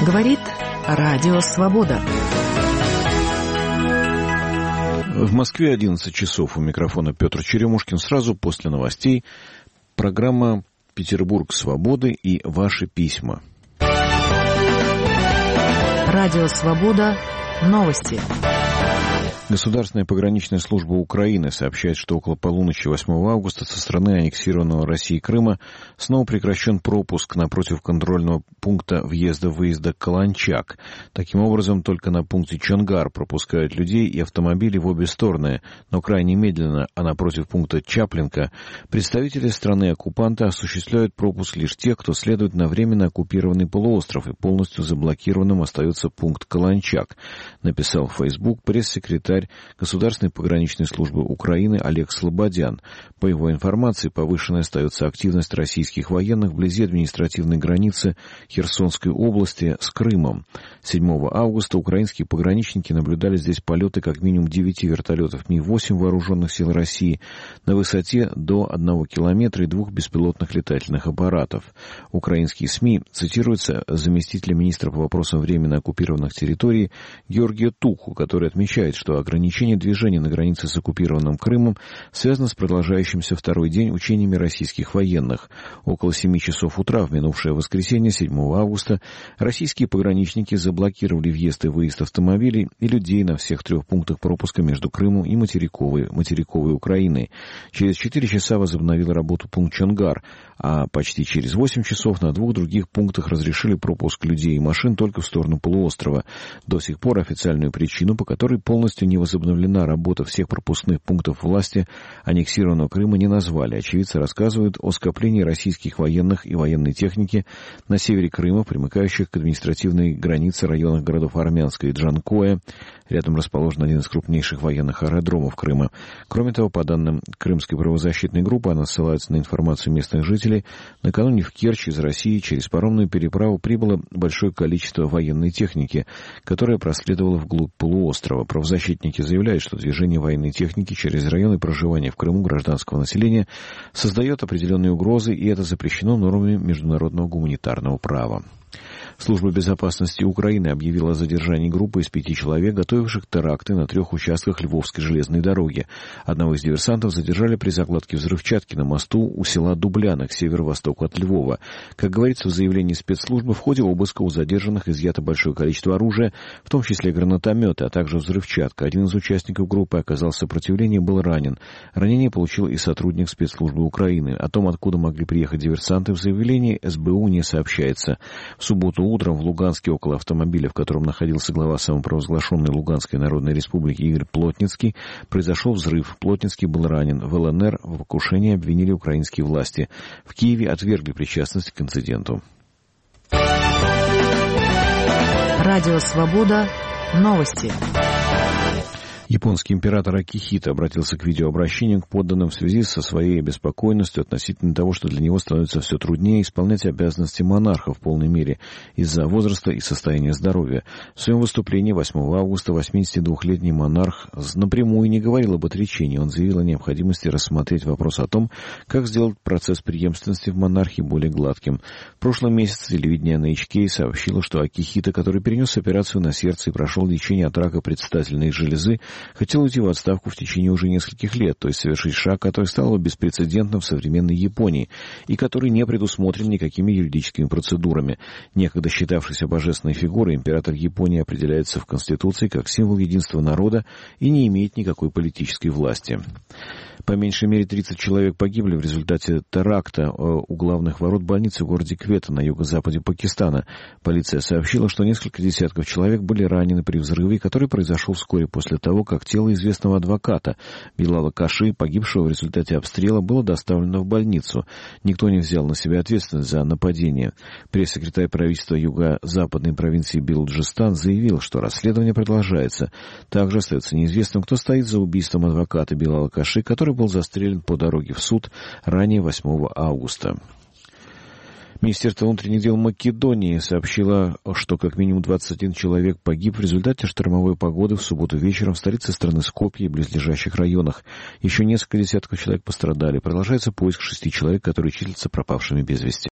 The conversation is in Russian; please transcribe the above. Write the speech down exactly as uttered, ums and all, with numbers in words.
Говорит Радио Свобода. В Москве одиннадцать часов. У микрофона Петр Черемушкин. Сразу после новостей программа «Петербург свободы» и ваши письма. Радио Свобода. Новости. Государственная пограничная служба Украины сообщает, что около полуночи восьмого августа со стороны аннексированного Россией Крыма снова прекращен пропуск напротив контрольного пункта въезда-выезда Каланчак. Таким образом, только на пункте Чонгар пропускают людей и автомобили в обе стороны, но крайне медленно, а напротив пункта Чаплинка представители страны-оккупанта осуществляют пропуск лишь тех, кто следует на временно оккупированный полуостров, и полностью заблокированным остается пункт Каланчак, написал в Facebook пресс-секретарь Государственной пограничной службы Украины Олег Слободян. По его информации, повышенной остается активность российских военных вблизи административной границы Херсонской области с Крымом. седьмого августа украинские пограничники наблюдали здесь полеты как минимум девяти вертолетов Ми восемь вооруженных сил России на высоте до одного километра и двух беспилотных летательных аппаратов. Украинские СМИ цитируются заместителя министра по вопросам временно оккупированных территорий Георгия Туху, который отмечает, что ограничение движения на границе с оккупированным Крымом связано с продолжающимся второй день учениями российских военных. Около семи часов утра в минувшее воскресенье, седьмого августа, российские пограничники заблокировали въезд и выезд автомобилей и людей на всех трех пунктах пропуска между Крымом и материковой, материковой Украиной. Через четыре часа возобновил работу пункт Чонгар, а почти через восемь часов на двух других пунктах разрешили пропуск людей и машин только в сторону полуострова. До сих пор официальную причину, по которой полностью не возобновлена работа всех пропускных пунктов власти аннексированного Крыма, не назвали. Очевидцы рассказывают о скоплении российских военных и военной техники на севере Крыма, примыкающих к административной границе районах городов Армянска и Джанкоя. Рядом расположен один из крупнейших военных аэродромов Крыма. Кроме того, по данным Крымской правозащитной группы, она ссылается на информацию местных жителей, накануне в Керчь из России через паромную переправу прибыло большое количество военной техники, которая проследовала вглубь полуострова. Правозащитники заявляют, что движение военной техники через районы проживания в Крыму гражданского населения создает определенные угрозы, и это запрещено нормами международного гуманитарного права. Служба безопасности Украины объявила о задержании группы из пяти человек, готовивших теракты на трех участках Львовской железной дороги. Одного из диверсантов задержали при закладке взрывчатки на мосту у села Дубляна к северо-востоку от Львова. Как говорится в заявлении спецслужбы, в ходе обыска у задержанных изъято большое количество оружия, в том числе гранатометы, а также взрывчатка. Один из участников группы оказал сопротивление и был ранен. Ранение получил и сотрудник спецслужбы Украины. О том, откуда могли приехать диверсанты, в заявлении эс бэ у не сообщается. В субботу утром в Луганске около автомобиля, в котором находился глава самопровозглашенной Луганской Народной Республики Игорь Плотницкий, произошел взрыв. Плотницкий был ранен. В эл эн эр в покушении обвинили украинские власти. В Киеве отвергли причастность к инциденту. Радио Свобода. Новости. Японский император Акихито обратился к видеообращению к подданным в связи со своей обеспокоенностью относительно того, что для него становится все труднее исполнять обязанности монарха в полной мере из-за возраста и состояния здоровья. В своем выступлении восьмого августа восьмидесятидвухлетний монарх напрямую не говорил об отречении. Он заявил о необходимости рассмотреть вопрос о том, как сделать процесс преемственности в монархии более гладким. В прошлом месяце телевидение эн эйч кей сообщило, что Акихито, который перенес операцию на сердце и прошел лечение от рака предстательной железы, хотел уйти в отставку в течение уже нескольких лет, то есть совершить шаг, который стал бы беспрецедентным в современной Японии и который не предусмотрен никакими юридическими процедурами. Некогда считавшийся божественной фигурой, император Японии определяется в Конституции как символ единства народа и не имеет никакой политической власти. По меньшей мере тридцать человек погибли в результате теракта у главных ворот больницы в городе Квета на юго-западе Пакистана. Полиция сообщила, что несколько десятков человек были ранены при взрыве, который произошел вскоре после того, как тело известного адвоката Билала Каши, погибшего в результате обстрела, было доставлено в больницу. Никто не взял на себя ответственность за нападение. Пресс-секретарь правительства юго-западной провинции Белуджистан заявил, что расследование продолжается. Также остается неизвестным, кто стоит за убийством адвоката Билала Каши, который был застрелен по дороге в суд ранее восьмого августа. Министерство внутренних дел Македонии сообщило, что как минимум двадцать один человек погиб в результате штормовой погоды в субботу вечером в столице страны Скопье и близлежащих районах. Еще несколько десятков человек пострадали. Продолжается поиск шести человек, которые числятся пропавшими без вести.